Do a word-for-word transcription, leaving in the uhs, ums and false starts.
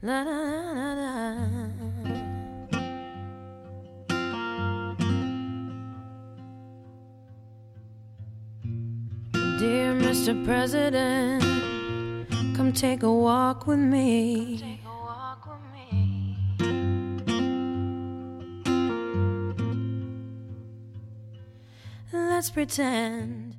La, la, la, la. Dear Mister President, come take a walk with me. Take a walk with me. Let's pretend